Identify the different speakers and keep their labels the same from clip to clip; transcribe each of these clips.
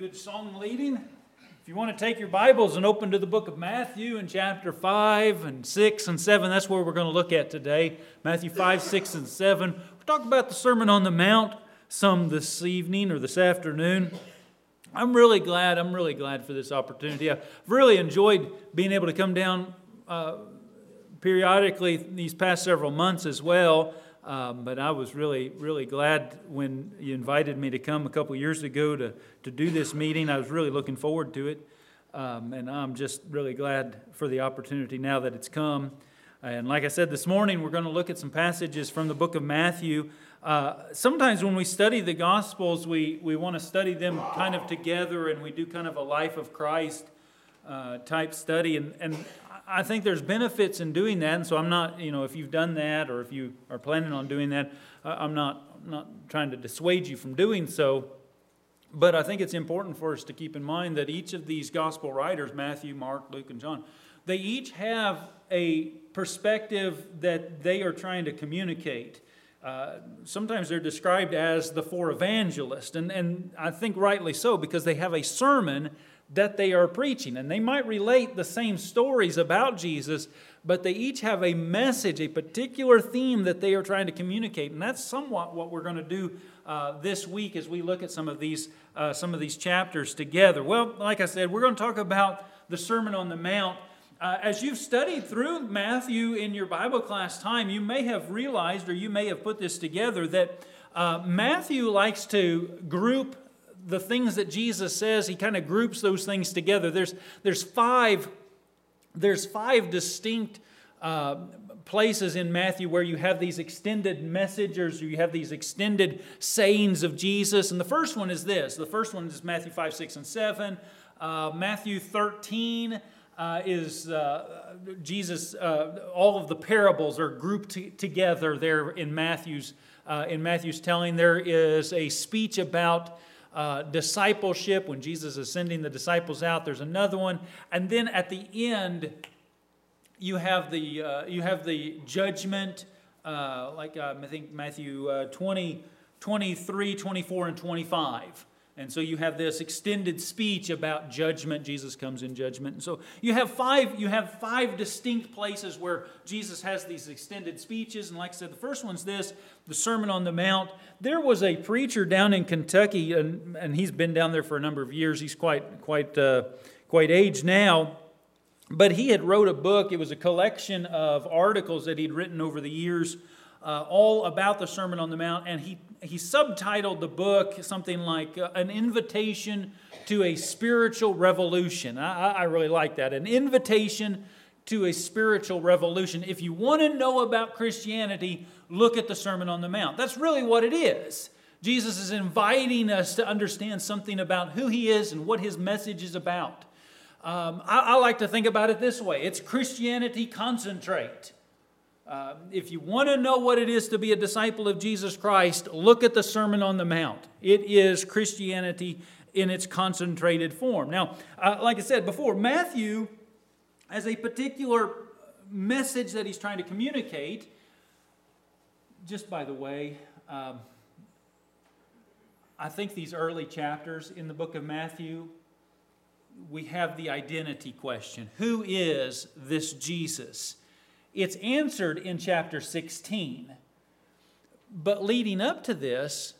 Speaker 1: Good song leading. If you want to take your Bibles and open to the book of Matthew in chapter 5 and 6 and 7, that's where we're going to look at today. Matthew 5, 6, and 7. We'll talk about the Sermon on the Mount some this evening or this afternoon. I'm really glad for this opportunity. I've really enjoyed being able to come down periodically these past several months as well. But I was really glad when you invited me to come a couple years ago to do this meeting. I was really looking forward to it. And I'm just really glad for the opportunity now that it's come. And like I said this morning, we're going to look at some passages from the book of Matthew. Sometimes when we study the Gospels, we want to study them kind of together, and we do kind of a life of Christ type study. And I think there's benefits in doing that, and so I'm not, if you've done that or if you are planning on doing that, I'm not trying to dissuade you from doing so. But I think it's important for us to keep in mind that each of these gospel writers, Matthew, Mark, Luke, and John, they each have a perspective that they are trying to communicate. Sometimes they're described as the four evangelists, and I think rightly so, because they have a sermon that they are preaching. And they might relate the same stories about Jesus, but they each have a message, a particular theme that they are trying to communicate. And that's somewhat what we're going to do this week as we look at some of these chapters together. Well, like I said, we're going to talk about the Sermon on the Mount. As you've studied through Matthew in your Bible class time, you may have realized, or you may have put this together, that Matthew likes to group the things that Jesus says. He kind of groups those things together. There's five distinct places in Matthew where you have these extended messages, or you have these extended sayings of Jesus. And the first one is this. The first one is Matthew 5, 6, and 7. Matthew 13 is Jesus. All of the parables are grouped together there in Matthew's telling. There is a speech about discipleship when Jesus is sending the disciples out. There's another one, and then at the end you have the judgment, I think Matthew 20, 23, 24, and 25. And so you have this extended speech about judgment. Jesus comes in judgment. And so you have five distinct places where Jesus has these extended speeches. And like I said, the first one's this, the Sermon on the Mount. There was a preacher down in Kentucky, and he's been down there for a number of years. He's quite aged now. But he had wrote a book. It was a collection of articles that he'd written over the years, all about the Sermon on the Mount. And he subtitled the book something like An Invitation to a Spiritual Revolution. I really like that. An Invitation to a Spiritual Revolution. If you want to know about Christianity, look at the Sermon on the Mount. That's really what it is. Jesus is inviting us to understand something about who He is and what His message is about. I like to think about it this way. It's Christianity concentrate. If you want to know what it is to be a disciple of Jesus Christ, look at the Sermon on the Mount. It is Christianity in its concentrated form. Now, like I said before, Matthew has a particular message that he's trying to communicate. Just by the way, I think these early chapters in the book of Matthew, we have the identity question. Who is this Jesus? It's answered in chapter 16. But leading up to this,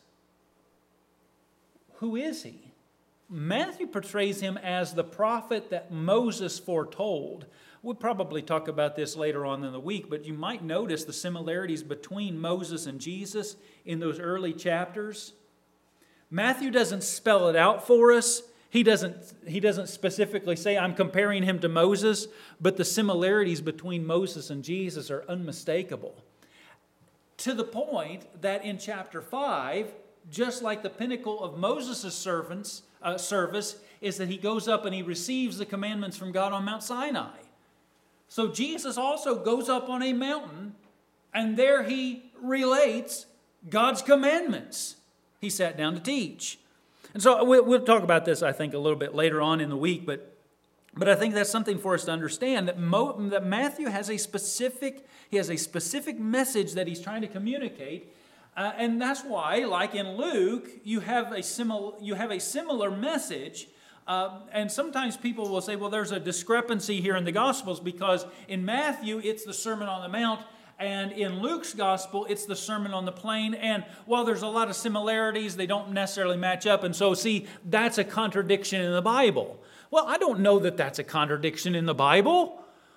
Speaker 1: who is He? Matthew portrays Him as the prophet that Moses foretold. We'll probably talk about this later on in the week, but you might notice the similarities between Moses and Jesus in those early chapters. Matthew doesn't spell it out for us. He doesn't specifically say, I'm comparing him to Moses, but the similarities between Moses and Jesus are unmistakable. To the point that in chapter 5, just like the pinnacle of Moses' service is that he goes up and he receives the commandments from God on Mount Sinai. So Jesus also goes up on a mountain, and there he relates God's commandments. He sat down to teach. And so we'll talk about this, I think, a little bit later on in the week, but I think that's something for us to understand, that Matthew has a specific message that he's trying to communicate, And that's why, like in Luke, you have a similar message. And sometimes people will say, well, there's a discrepancy here in the Gospels because in Matthew, it's the Sermon on the Mount, and in Luke's Gospel, it's the Sermon on the Plain. And while there's a lot of similarities, they don't necessarily match up. And so, see, that's a contradiction in the Bible. Well, I don't know that that's a contradiction in the Bible.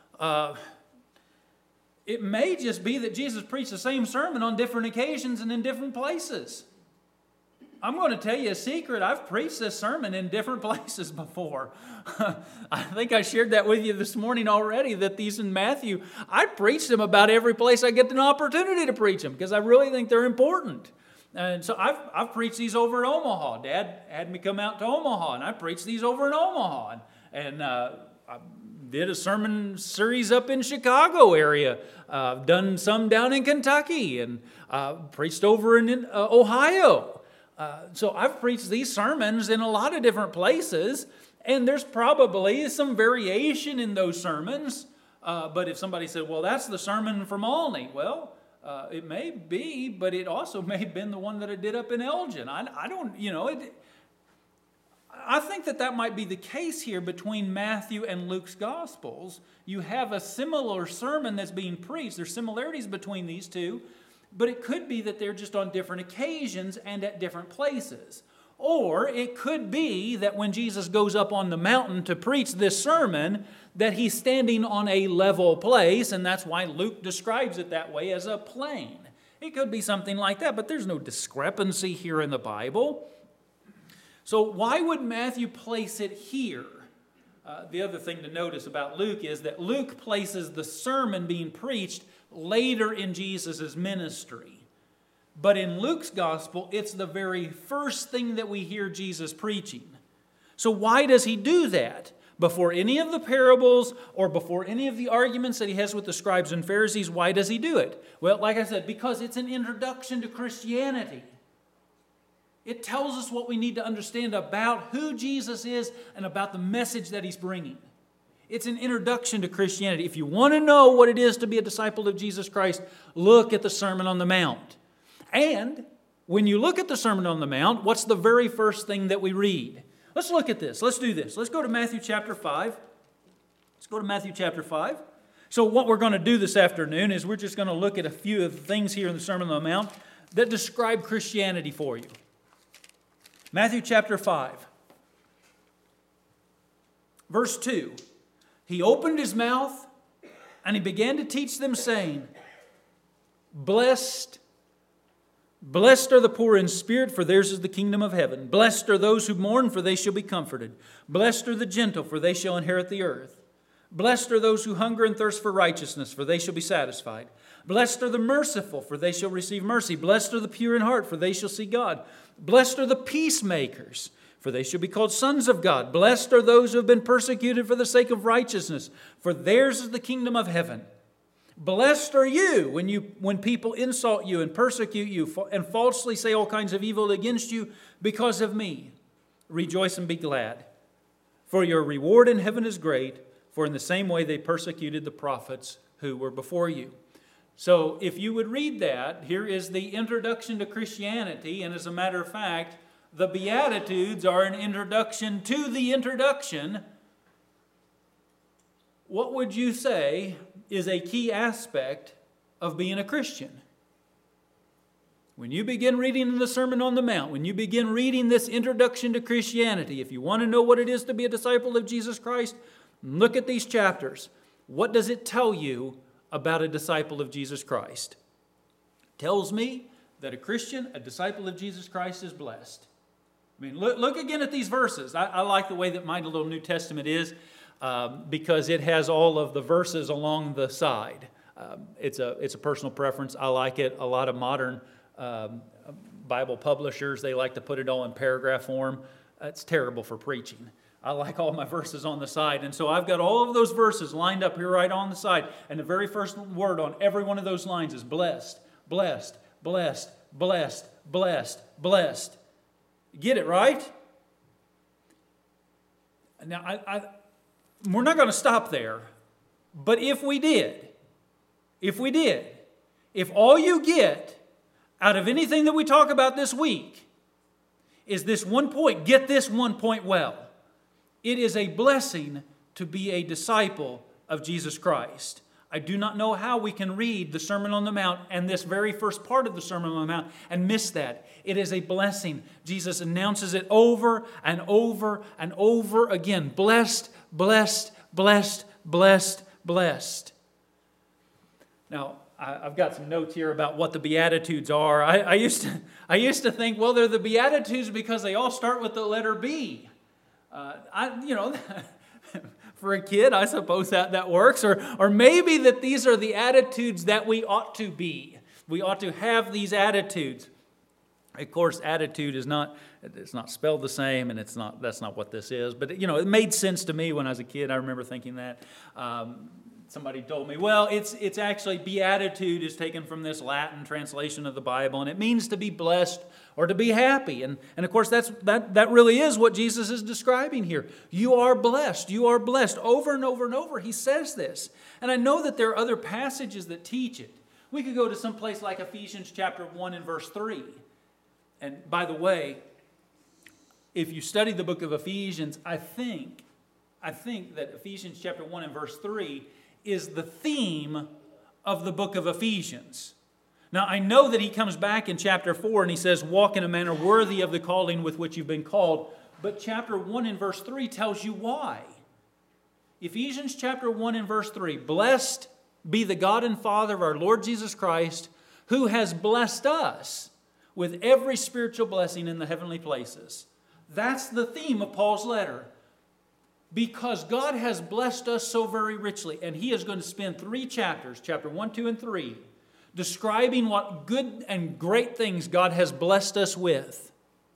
Speaker 1: It may just be that Jesus preached the same sermon on different occasions and in different places. I'm going to tell you a secret. I've preached this sermon in different places before. I think I shared that with you this morning already, that these in Matthew, I preach them about every place I get an opportunity to preach them because I really think they're important. And so I've preached these over in Omaha. Dad had me come out to Omaha, and I preached these over in Omaha. And I did a sermon series up in Chicago area. I've done some down in Kentucky, and preached over in Ohio. So I've preached these sermons in a lot of different places, and there's probably some variation in those sermons. But if somebody said, well, that's the sermon from Olney, well, it may be, but it also may have been the one that I did up in Elgin. I don't, I think that might be the case here between Matthew and Luke's Gospels. You have a similar sermon that's being preached. There's similarities between these two. But it could be that they're just on different occasions and at different places. Or it could be that when Jesus goes up on the mountain to preach this sermon, that he's standing on a level place, and that's why Luke describes it that way, as a plain. It could be something like that, but there's no discrepancy here in the Bible. So why would Matthew place it here? The other thing to notice about Luke is that Luke places the sermon being preached later in Jesus' ministry. But in Luke's gospel, it's the very first thing that we hear Jesus preaching. So why does he do that? Before any of the parables or before any of the arguments that he has with the scribes and Pharisees, why does he do it? Well, like I said, because it's an introduction to Christianity. It tells us what we need to understand about who Jesus is and about the message that he's bringing. It's an introduction to Christianity. If you want to know what it is to be a disciple of Jesus Christ, look at the Sermon on the Mount. And when you look at the Sermon on the Mount, what's the very first thing that we read? Let's look at this. Let's do this. Let's go to Matthew chapter 5. Let's go to Matthew chapter 5. So what we're going to do this afternoon is we're just going to look at a few of the things here in the Sermon on the Mount that describe Christianity for you. Matthew chapter 5. Verse 2. He opened his mouth and he began to teach them, saying, Blessed are the poor in spirit, for theirs is the kingdom of heaven. Blessed are those who mourn, for they shall be comforted. Blessed are the gentle, for they shall inherit the earth. Blessed are those who hunger and thirst for righteousness, for they shall be satisfied. Blessed are the merciful, for they shall receive mercy. Blessed are the pure in heart, for they shall see God. Blessed are the peacemakers, for they shall be called sons of God. Blessed are those who have been persecuted for the sake of righteousness, for theirs is the kingdom of heaven. Blessed are you when people insult you and persecute you and falsely say all kinds of evil against you because of me. Rejoice and be glad, for your reward in heaven is great, for in the same way they persecuted the prophets who were before you. So if you would read that, here is the introduction to Christianity, and as a matter of fact, the Beatitudes are an introduction to the introduction. What would you say is a key aspect of being a Christian? When you begin reading the Sermon on the Mount, when you begin reading this introduction to Christianity, if you want to know what it is to be a disciple of Jesus Christ, look at these chapters. What does it tell you about a disciple of Jesus Christ? It tells me that a Christian, a disciple of Jesus Christ, is blessed. I mean, look again at these verses. I like the way that my little New Testament is because it has all of the verses along the side. It's a personal preference. I like it. A lot of modern Bible publishers, they like to put it all in paragraph form. It's terrible for preaching. I like all my verses on the side. And so I've got all of those verses lined up here right on the side. And the very first word on every one of those lines is blessed, blessed, blessed, blessed, blessed, blessed. Get it, right? Now, we're not going to stop there. But if we did, if all you get out of anything that we talk about this week is this one point. Get this one point well. It is a blessing to be a disciple of Jesus Christ. I do not know how we can read the Sermon on the Mount and this very first part of the Sermon on the Mount and miss that. It is a blessing. Jesus announces it over and over and over again. Blessed, blessed, blessed, blessed, blessed. Now, I've got some notes here about what the Beatitudes are. I used to think, well, they're the Beatitudes because they all start with the letter B. For a kid, I suppose that works. Or maybe that these are the attitudes that we ought to be. We ought to have these attitudes. Of course, attitude it's not spelled the same, and that's not what this is. But, it made sense to me when I was a kid. I remember thinking that. Somebody told me, well, it's actually, beatitude is taken from this Latin translation of the Bible, and it means to be blessed or to be happy. And of course, that really is what Jesus is describing here. You are blessed. You are blessed. Over and over and over, he says this. And I know that there are other passages that teach it. We could go to some place like Ephesians chapter 1 and verse 3. And by the way, if you study the book of Ephesians, I think that Ephesians chapter 1 and verse 3 is the theme of the book of Ephesians. Now, I know that he comes back in chapter 4 and he says, walk in a manner worthy of the calling with which you've been called. But chapter 1 and verse 3 tells you why. Ephesians chapter 1 and verse 3, blessed be the God and Father of our Lord Jesus Christ, who has blessed us with every spiritual blessing in the heavenly places. That's the theme of Paul's letter. Because God has blessed us so very richly, and he is going to spend 3 chapters, chapter 1, 2, and 3, describing what good and great things God has blessed us with.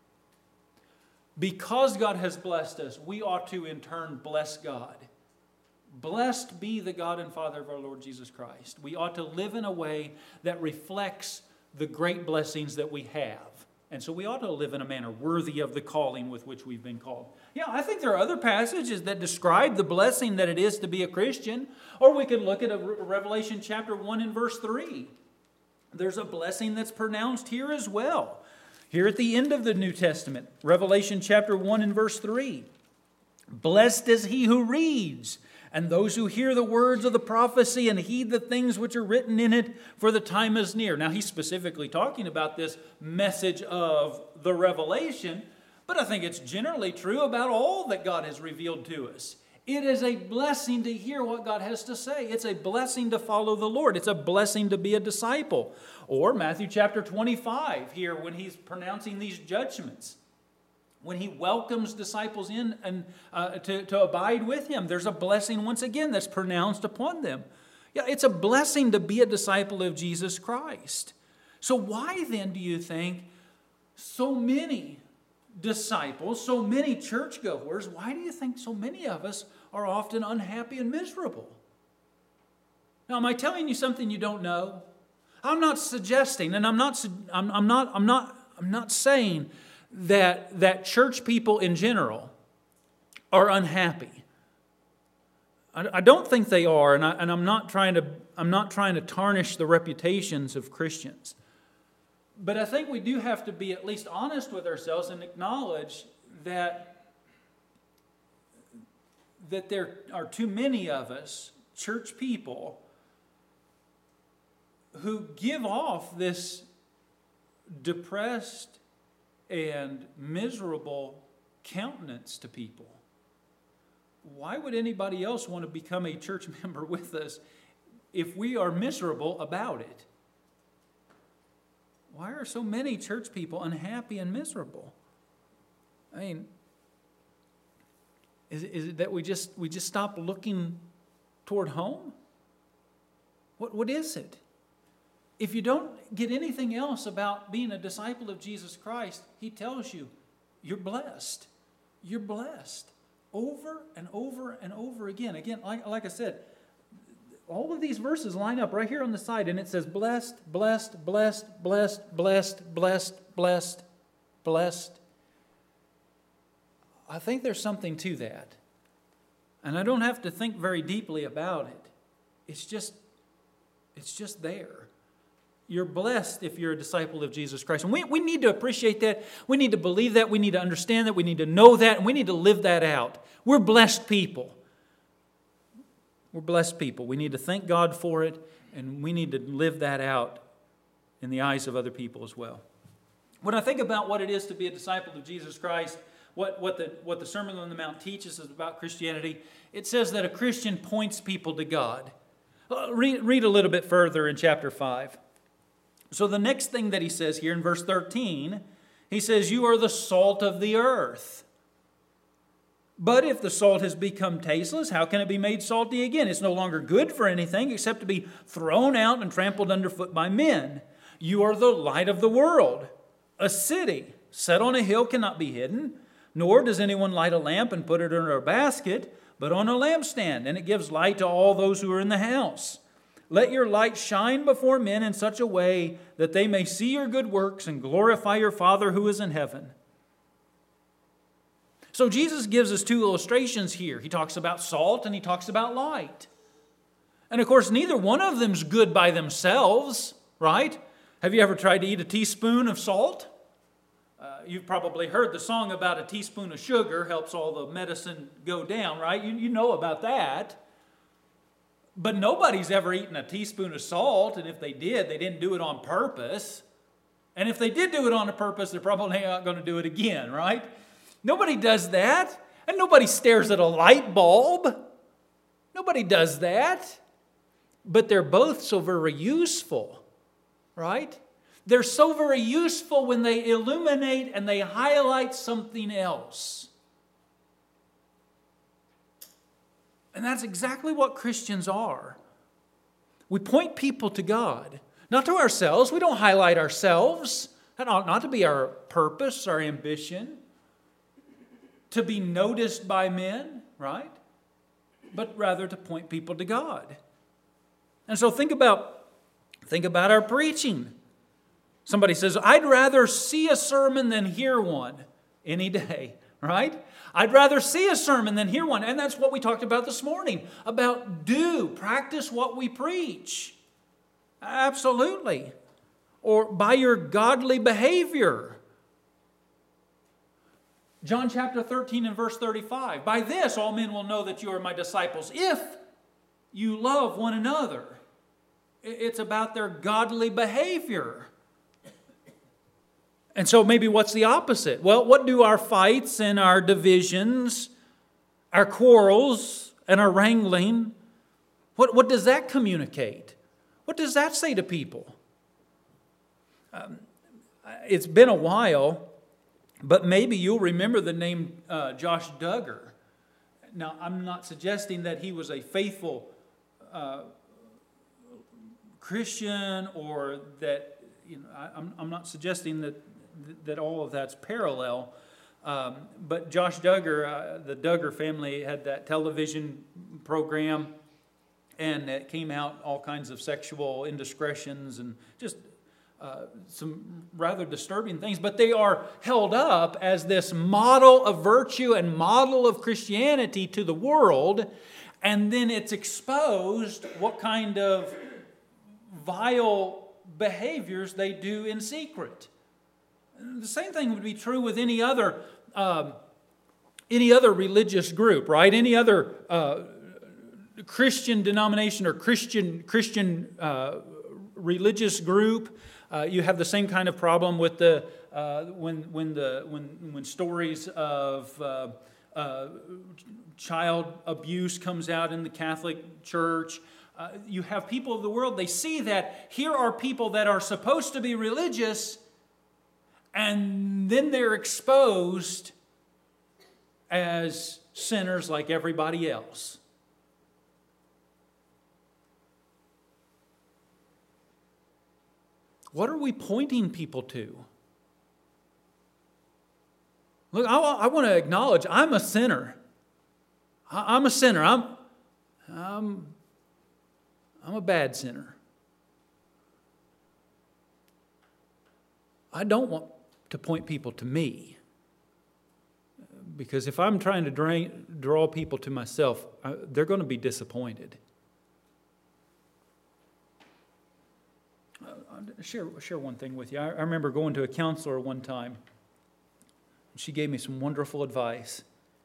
Speaker 1: Because God has blessed us, we ought to in turn bless God. Blessed be the God and Father of our Lord Jesus Christ. We ought to live in a way that reflects the great blessings that we have. And so we ought to live in a manner worthy of the calling with which we've been called. Yeah, I think there are other passages that describe the blessing that it is to be a Christian. Or we could look at Revelation chapter 1 and verse 3. There's a blessing that's pronounced here as well. Here at the end of the New Testament, Revelation chapter 1 and verse 3. Blessed is he who reads, and those who hear the words of the prophecy and heed the things which are written in it, for the time is near. Now, he's specifically talking about this message of the revelation, but I think it's generally true about all that God has revealed to us. It is a blessing to hear what God has to say. It's a blessing to follow the Lord. It's a blessing to be a disciple. Or Matthew chapter 25 here when he's pronouncing these judgments. When he welcomes disciples in and to abide with him, there's a blessing once again that's pronounced upon them. Yeah, it's a blessing to be a disciple of Jesus Christ. So why then do you think so many disciples, so many churchgoers, why do you think so many of us are often unhappy and miserable? Now, am I telling you something you don't know? I'm not suggesting, and I'm not saying that church people in general are unhappy. I don't think they are, and I'm not trying to tarnish the reputations of Christians. But I think we do have to be at least honest with ourselves and acknowledge that there are too many of us, church people, who give off this depressed and miserable countenance to people. Why would anybody else want to become a church member with us if we are miserable about it? Why are so many church people unhappy and miserable? I mean, is it that we just stop looking toward home? What is it? If you don't get anything else about being a disciple of Jesus Christ, he tells you, you're blessed. You're blessed. Over and over and over again. Again, like I said, all of these verses line up right here on the side, and it says blessed, blessed, blessed, blessed, blessed, blessed, blessed, blessed. I think there's something to that. And I don't have to think very deeply about it. It's just there. You're blessed if you're a disciple of Jesus Christ. And we need to appreciate that. We need to believe that. We need to understand that. We need to know that. And we need to live that out. We're blessed people. We're blessed people. We need to thank God for it. And we need to live that out in the eyes of other people as well. When I think about what it is to be a disciple of Jesus Christ, what the Sermon on the Mount teaches us about Christianity, it says that a Christian points people to God. Read a little bit further in chapter 5. So the next thing that he says here in verse 13, he says, you are the salt of the earth. But if the salt has become tasteless, how can it be made salty again? It's no longer good for anything except to be thrown out and trampled underfoot by men. You are the light of the world. A city set on a hill cannot be hidden, nor does anyone light a lamp and put it under a basket, but on a lampstand, and it gives light to all those who are in the house. Let your light shine before men in such a way that they may see your good works and glorify your Father who is in heaven. So Jesus gives us two illustrations here. He talks about salt and he talks about light. And of course, neither one of them's good by themselves, right? Have you ever tried to eat a teaspoon of salt? You've probably heard the song about a teaspoon of sugar helps all the medicine go down, right? You know about that. But nobody's ever eaten a teaspoon of salt, and if they did, they didn't do it on purpose. And if they did do it on purpose, they're probably not going to do it again, right? Nobody does that. And nobody stares at a light bulb. Nobody does that. But they're both so very useful, right? They're so very useful when they illuminate and they highlight something else. And that's exactly what Christians are. We point people to God, not to ourselves. We don't highlight ourselves. That ought not to be our purpose, our ambition, to be noticed by men, right? But rather to point people to God. And so think about our preaching. Somebody says, I'd rather see a sermon than hear one any day, right? I'd rather see a sermon than hear one. And that's what we talked about this morning, about practice what we preach. Absolutely. Or by your godly behavior. John chapter 13 and verse 35. By this all men will know that you are my disciples, if you love one another. It's about their godly behavior. And so maybe what's the opposite? Well, what do our fights and our divisions, our quarrels and our wrangling, what does that communicate? What does that say to people? It's been a while, but maybe you'll remember the name Josh Duggar. Now, I'm not suggesting that he was a faithful Christian, or that, I'm not suggesting that all of that's parallel. But Josh Duggar, the Duggar family had that television program, and it came out all kinds of sexual indiscretions and just some rather disturbing things. But they are held up as this model of virtue and model of Christianity to the world, and then it's exposed what kind of vile behaviors they do in secret. The same thing would be true with any other religious group, right? Any other Christian denomination or Christian religious group. You have the same kind of problem with the when stories of child abuse comes out in the Catholic Church. You have people of the world, they see that here are people that are supposed to be religious, and then they're exposed as sinners like everybody else. What are we pointing people to? Look, I want to acknowledge I'm a sinner. I'm a sinner. I'm a bad sinner. I don't want to point people to me, because if I'm trying to draw people to myself, they're going to be disappointed. Share one thing with you. I remember going to a counselor one time. She gave me some wonderful advice.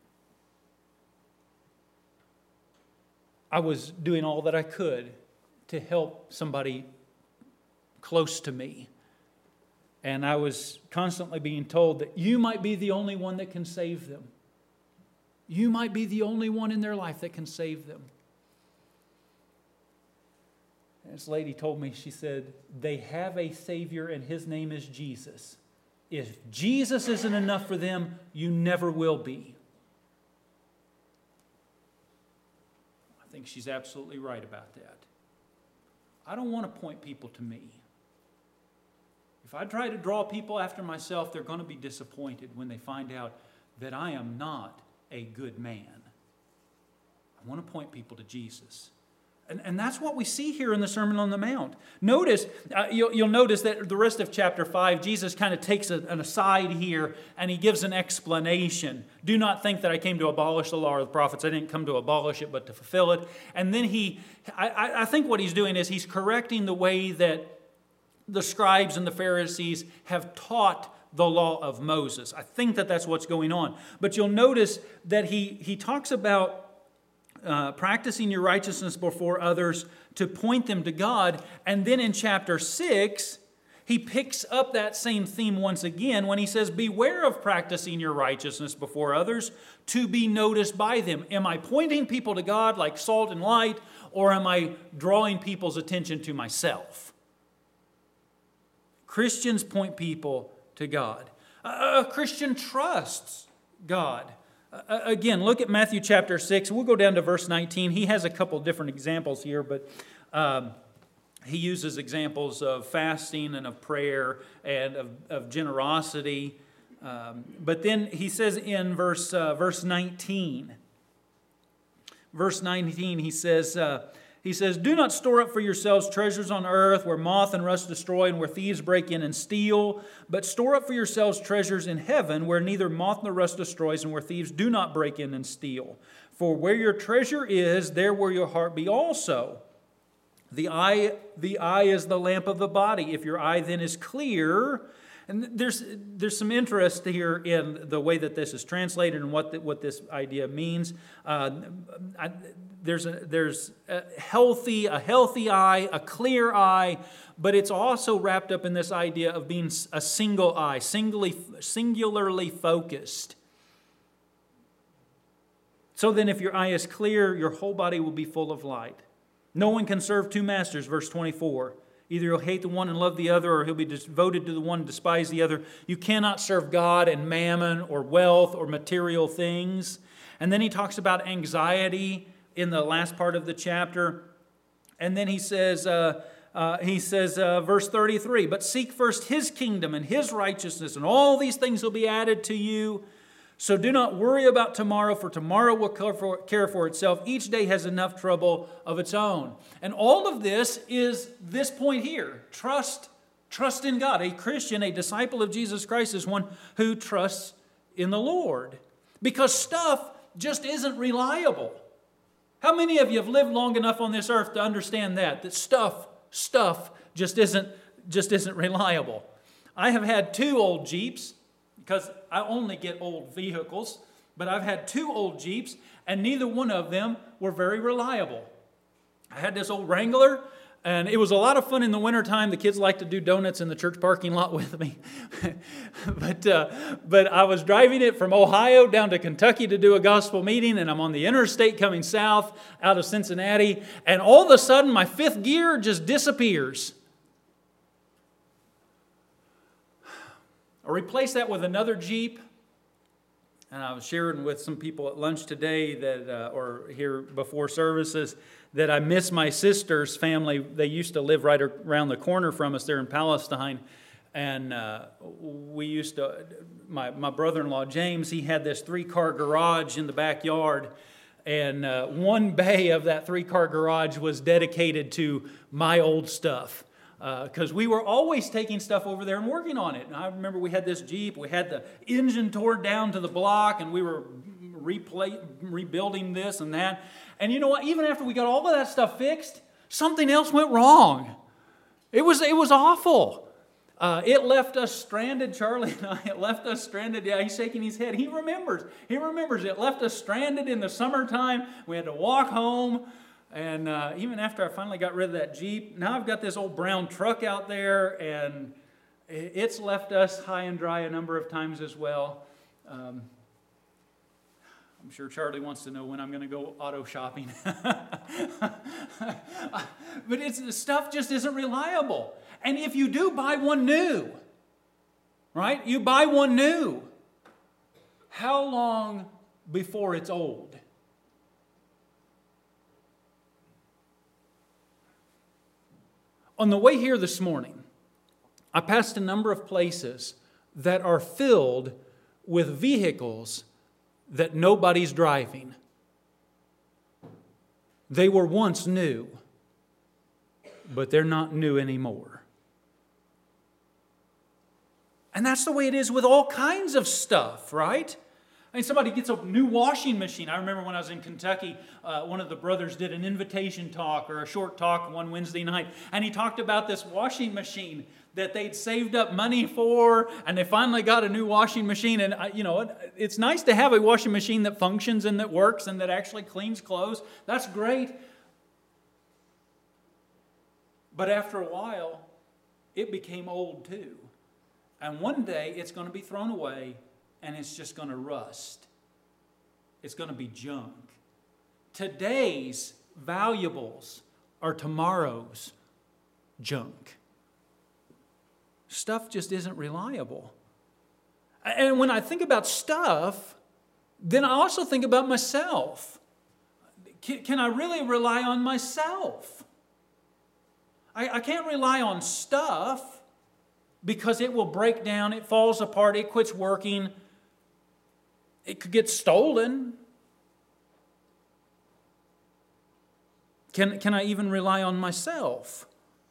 Speaker 1: I was doing all that I could to help somebody close to me. And I was constantly being told that you might be the only one that can save them. You might be the only one in their life that can save them. And this lady told me, she said, they have a Savior and His name is Jesus. If Jesus isn't enough for them, you never will be. I think she's absolutely right about that. I don't want to point people to me. If I try to draw people after myself, they're going to be disappointed when they find out that I am not a good man. I want to point people to Jesus. And that's what we see here in the Sermon on the Mount. Notice, you'll notice that the rest of chapter 5, Jesus kind of takes an aside here and He gives an explanation. Do not think that I came to abolish the law or the prophets. I didn't come to abolish it, but to fulfill it. And then I think what He's doing is He's correcting the way that the scribes and the Pharisees have taught the law of Moses. I think that that's what's going on. But you'll notice that he talks about practicing your righteousness before others to point them to God. And then in chapter 6, he picks up that same theme once again when he says, beware of practicing your righteousness before others to be noticed by them. Am I pointing people to God like salt and light, or am I drawing people's attention to myself? Christians point people to God. A Christian trusts God. Again, look at Matthew chapter 6. We'll go down to verse 19. He has a couple different examples here, but he uses examples of fasting and of prayer and of generosity. But then he says in verse 19, he says, do not store up for yourselves treasures on earth where moth and rust destroy and where thieves break in and steal, but store up for yourselves treasures in heaven where neither moth nor rust destroys and where thieves do not break in and steal. For where your treasure is, there will your heart be also. The eye is the lamp of the body. If your eye then is clear, and there's some interest here in the way that this is translated and what this idea means. There's a healthy eye, a clear eye, but it's also wrapped up in this idea of being a single eye, singularly focused. So then if your eye is clear, your whole body will be full of light. No one can serve two masters, verse 24. Either he'll hate the one and love the other, or he'll be devoted to the one and despise the other. You cannot serve God and mammon or wealth or material things. And then he talks about anxiety in the last part of the chapter. And then he says, verse 33, but seek first His kingdom and His righteousness, and all these things will be added to you. So do not worry about tomorrow, for tomorrow will care for itself. Each day has enough trouble of its own. And all of this is this point here. Trust in God. A Christian, a disciple of Jesus Christ, is one who trusts in the Lord. Because stuff just isn't reliable. How many of you have lived long enough on this earth to understand that stuff just isn't reliable? I have had 2 old Jeeps, because I only get old vehicles, but I've had 2 old Jeeps, and neither one of them were very reliable. I had this old Wrangler, and it was a lot of fun in the wintertime. The kids like to do donuts in the church parking lot with me. But I was driving it from Ohio down to Kentucky to do a gospel meeting, and I'm on the interstate coming south out of Cincinnati, and all of a sudden my 5th gear just disappears. I replaced that with another Jeep, and I was sharing with some people at lunch today that, or here before services, that I miss my sister's family. They used to live right around the corner from us there in Palestine, and we used to. My brother-in-law James, he had this 3-car garage in the backyard, and one bay of that 3-car garage was dedicated to my old stuff. Because we were always taking stuff over there and working on it. And I remember we had this Jeep, we had the engine tore down to the block, and we were rebuilding this and that. And you know what? Even after we got all of that stuff fixed, something else went wrong. It was awful. It left us stranded, Charlie and I. It left us stranded. Yeah, he's shaking his head. He remembers. It left us stranded in the summertime. We had to walk home. And even after I finally got rid of that Jeep, now I've got this old brown truck out there, and it's left us high and dry a number of times as well. I'm sure Charlie wants to know when I'm going to go auto shopping. But the stuff just isn't reliable. And if you do buy one new, right? You buy one new. How long before it's old? On the way here this morning, I passed a number of places that are filled with vehicles that nobody's driving. They were once new, but they're not new anymore. And that's the way it is with all kinds of stuff, right? I mean, somebody gets a new washing machine. I remember when I was in Kentucky, one of the brothers did an invitation talk or a short talk one Wednesday night, and he talked about this washing machine that they'd saved up money for, and they finally got a new washing machine. And, it's nice to have a washing machine that functions and that works and that actually cleans clothes. That's great. But after a while, it became old too. And one day, it's going to be thrown away, and it's just going to rust. It's going to be junk. Today's valuables are tomorrow's junk. Stuff just isn't reliable. And when I think about stuff, then I also think about myself. Can I really rely on myself? I can't rely on stuff because it will break down, it falls apart, it quits working. It could get stolen. Can I even rely on myself?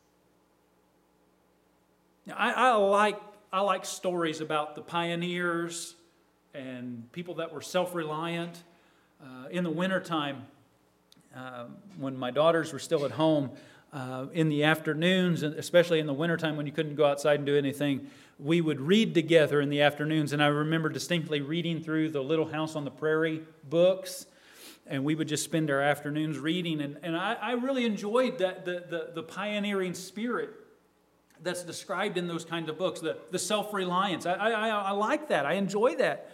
Speaker 1: I like stories about the pioneers and people that were self-reliant. In the wintertime, when my daughters were still at home, in the afternoons, especially in the wintertime when you couldn't go outside and do anything, we would read together in the afternoons. And I remember distinctly reading through the Little House on the Prairie books, and we would just spend our afternoons reading. And I really enjoyed that the pioneering spirit that's described in those kinds of books, the self-reliance. I like that. I enjoy that.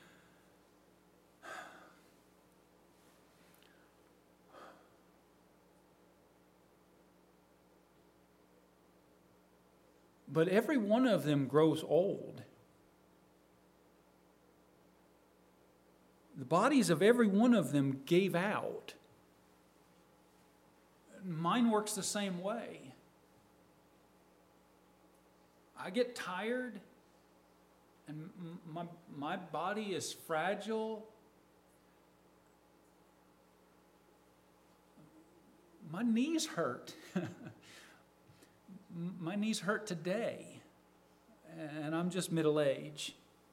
Speaker 1: But every one of them grows old. The bodies of every one of them gave out. Mine works the same way. I get tired, and my body is fragile. My knees hurt. My knees hurt today, and I'm just middle-aged.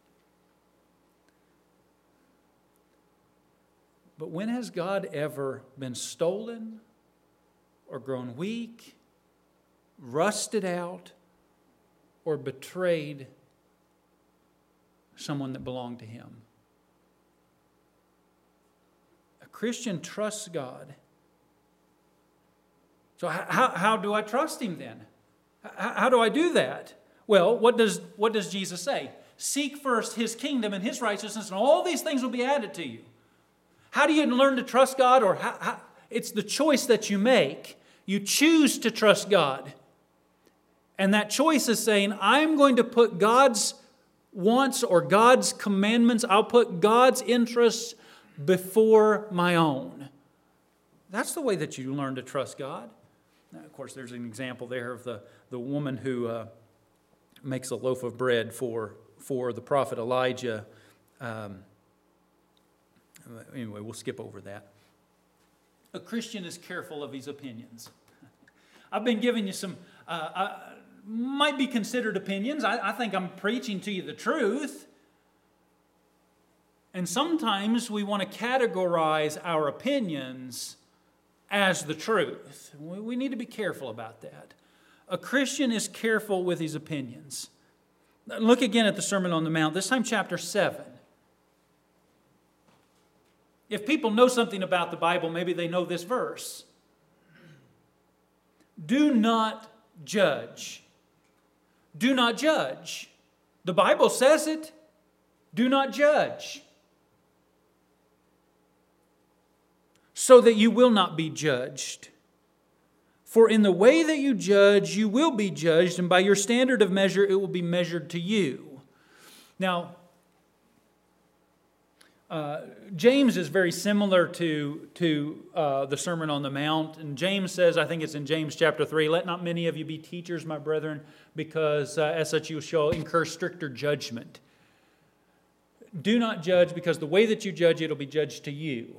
Speaker 1: But when has God ever been stolen or grown weak, rusted out, or betrayed someone that belonged to Him? A Christian trusts God. So how do I trust Him then? How do I do that? Well, what does Jesus say? Seek first His kingdom and His righteousness, and all these things will be added to you. How do you learn to trust God? Or it's the choice that you make. You choose to trust God. And that choice is saying, I'm going to put God's wants or God's commandments, I'll put God's interests before my own. That's the way that you learn to trust God. Now, of course, there's an example there of the woman who makes a loaf of bread for the prophet Elijah. Anyway, we'll skip over that. A Christian is careful of his opinions. I've been giving you some, might be considered opinions. I think I'm preaching to you the truth. And sometimes we want to categorize our opinions as the truth. We need to be careful about that. A Christian is careful with his opinions. Look again at the Sermon on the Mount, this time chapter 7. If people know something about the Bible, maybe they know this verse. Do not judge. Do not judge. The Bible says it. Do not judge, so that you will not be judged. For in the way that you judge, you will be judged, and by your standard of measure, it will be measured to you. Now, James is very similar to the Sermon on the Mount. And James says, I think it's in James chapter 3, let not many of you be teachers, my brethren, because as such you shall incur stricter judgment. Do not judge, because the way that you judge, it'll be judged to you.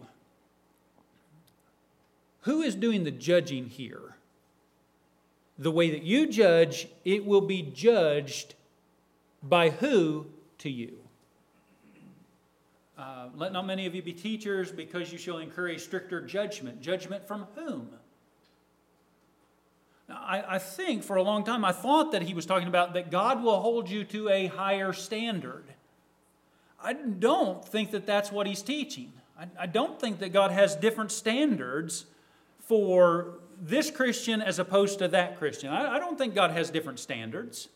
Speaker 1: Who is doing the judging here? The way that you judge, it will be judged by who to you? Let not many of you be teachers, because you shall incur a stricter judgment. Judgment from whom? Now, I think for a long time I thought that he was talking about that God will hold you to a higher standard. I don't think that that's what he's teaching. I don't think that God has different standards for this Christian as opposed to that Christian. I don't think God has different standards.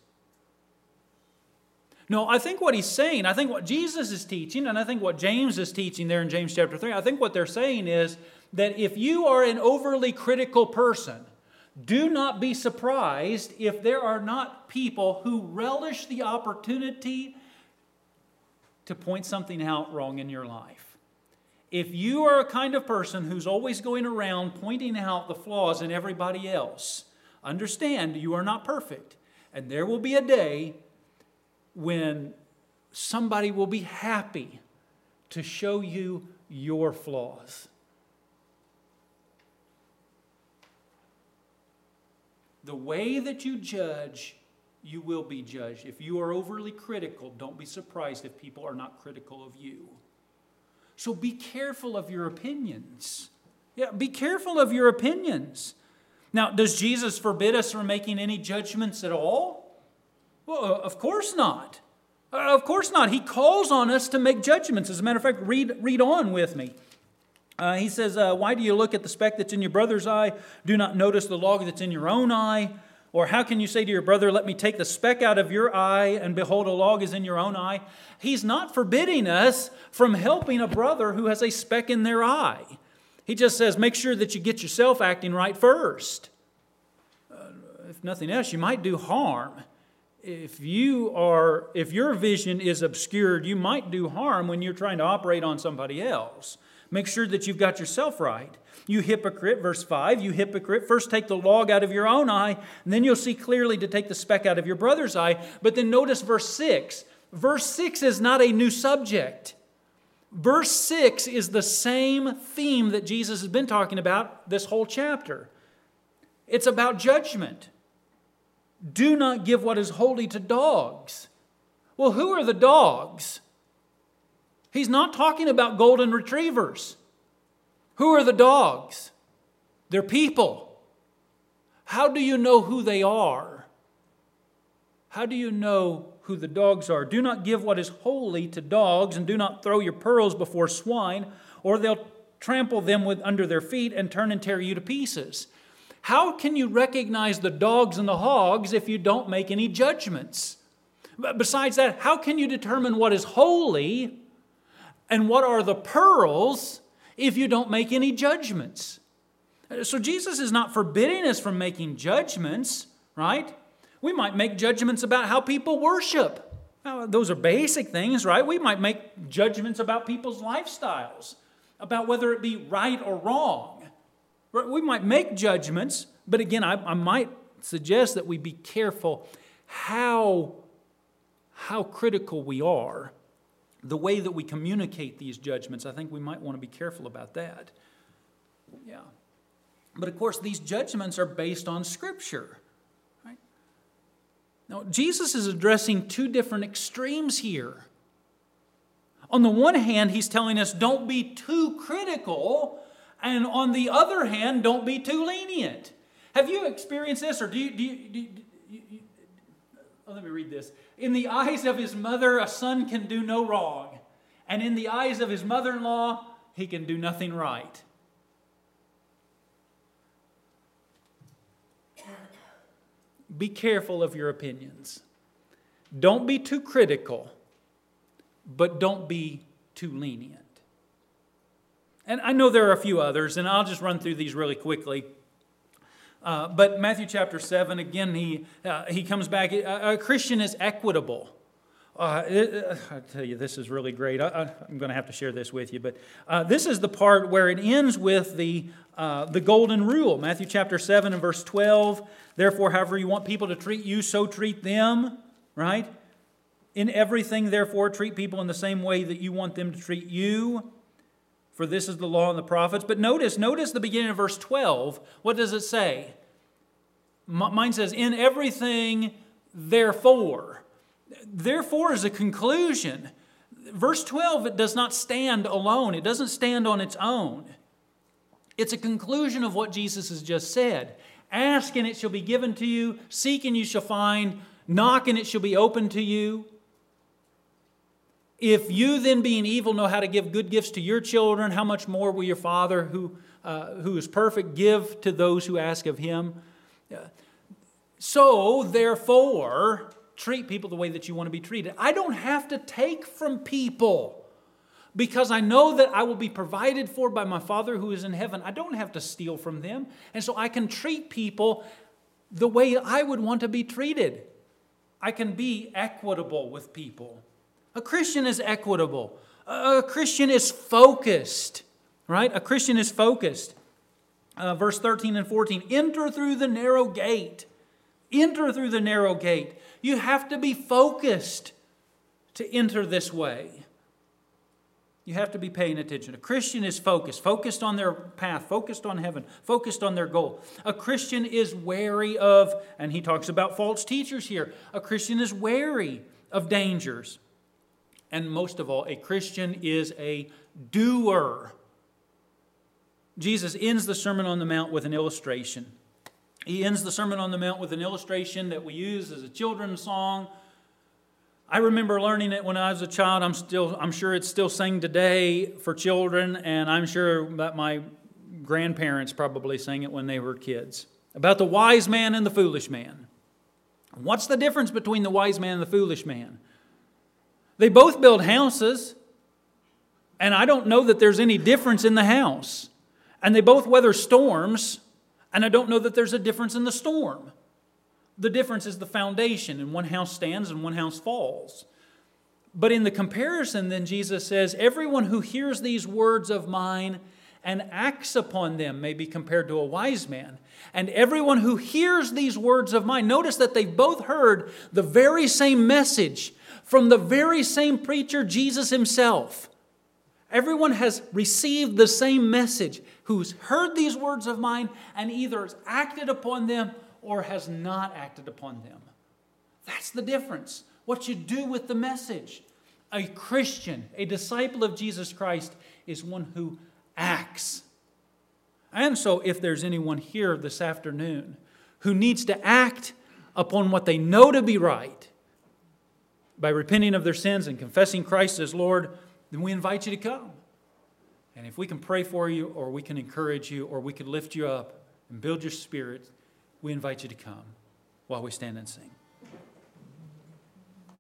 Speaker 1: No, I think what he's saying, I think what Jesus is teaching, and I think what James is teaching there in James chapter 3, I think what they're saying is that if you are an overly critical person, do not be surprised if there are not people who relish the opportunity to point something out wrong in your life. If you are a kind of person who's always going around pointing out the flaws in everybody else, understand you are not perfect. And there will be a day when somebody will be happy to show you your flaws. The way that you judge, you will be judged. If you are overly critical, don't be surprised if people are not critical of you. So be careful of your opinions. Yeah, be careful of your opinions. Now, does Jesus forbid us from making any judgments at all? Well, of course not. Of course not. He calls on us to make judgments. As a matter of fact, read on with me. He says, why do you look at the speck that's in your brother's eye? Do not notice the log that's in your own eye? Or how can you say to your brother, let me take the speck out of your eye, and behold, a log is in your own eye? He's not forbidding us from helping a brother who has a speck in their eye. He just says, make sure that you get yourself acting right first. If nothing else, you might do harm. If your vision is obscured, you might do harm when you're trying to operate on somebody else. Make sure that you've got yourself right. You hypocrite, verse 5, you hypocrite, first take the log out of your own eye, and then you'll see clearly to take the speck out of your brother's eye. But then notice verse 6. Verse 6 is not a new subject. Verse 6 is the same theme that Jesus has been talking about this whole chapter. It's about judgment. Do not give what is holy to dogs. Well, who are the dogs? He's not talking about golden retrievers. Who are the dogs? They're people. How do you know who they are? How do you know who the dogs are? Do not give what is holy to dogs, and do not throw your pearls before swine, or they'll trample them under their feet and turn and tear you to pieces. How can you recognize the dogs and the hogs if you don't make any judgments? Besides that, how can you determine what is holy and what are the pearls if you don't make any judgments? So Jesus is not forbidding us from making judgments, right? We might make judgments about how people worship. Now, those are basic things, right? We might make judgments about people's lifestyles, about whether it be right or wrong. We might make judgments, but again, I might suggest that we be careful how critical we are. The way that we communicate these judgments, I think we might want to be careful about that. Yeah. But of course, these judgments are based on Scripture. Right? Now, Jesus is addressing two different extremes here. On the one hand, he's telling us don't be too critical, and on the other hand, don't be too lenient. Have you experienced this, or let me read this. In the eyes of his mother, a son can do no wrong. And in the eyes of his mother-in-law, he can do nothing right. Be careful of your opinions. Don't be too critical, but don't be too lenient. And I know there are a few others, and I'll just run through these really quickly. But Matthew chapter 7, again, he comes back. A Christian is equitable. I tell you, this is really great. I'm going to have to share this with you. But this is the part where it ends with the golden rule. Matthew chapter 7 and verse 12. Therefore, however you want people to treat you, so treat them. Right? In everything, therefore, treat people in the same way that you want them to treat you. For this is the law and the prophets. But notice the beginning of verse 12. What does it say? Mine says, in everything, therefore. Therefore is a conclusion. Verse 12, it does not stand alone. It doesn't stand on its own. It's a conclusion of what Jesus has just said. Ask and it shall be given to you. Seek and you shall find. Knock and it shall be opened to you. If you then being evil know how to give good gifts to your children, how much more will your Father who is perfect give to those who ask of Him? So, therefore, treat people the way that you want to be treated. I don't have to take from people because I know that I will be provided for by my Father who is in heaven. I don't have to steal from them. And so I can treat people the way I would want to be treated. I can be equitable with people. A Christian is equitable. A Christian is focused, right? A Christian is focused. Verse 13 and 14, enter through the narrow gate. Enter through the narrow gate. You have to be focused to enter this way. You have to be paying attention. A Christian is focused on their path, focused on heaven, focused on their goal. A Christian is wary of, and he talks about false teachers here, a Christian is wary of dangers. And most of all, a Christian is a doer. Jesus ends the Sermon on the Mount with an illustration. He ends the Sermon on the Mount with an illustration that we use as a children's song. I remember learning it when I was a child. I'm sure it's still sang today for children, and I'm sure that my grandparents probably sang it when they were kids. About the wise man and the foolish man. What's the difference between the wise man and the foolish man? They both build houses, and I don't know that there's any difference in the house. And they both weather storms, and I don't know that there's a difference in the storm. The difference is the foundation, and one house stands and one house falls. But in the comparison, then Jesus says, everyone who hears these words of mine and acts upon them may be compared to a wise man. And everyone who hears these words of mine, notice that they've both heard the very same message from the very same preacher, Jesus himself. Everyone has received the same message who's heard these words of mine and either has acted upon them or has not acted upon them. That's the difference. What you do with the message. A Christian, a disciple of Jesus Christ, is one who acts. And so if there's anyone here this afternoon who needs to act upon what they know to be right, by repenting of their sins and confessing Christ as Lord, then we invite you to come. And if we can pray for you, or we can encourage you, or we can lift you up and build your spirit, we invite you to come while we stand and sing.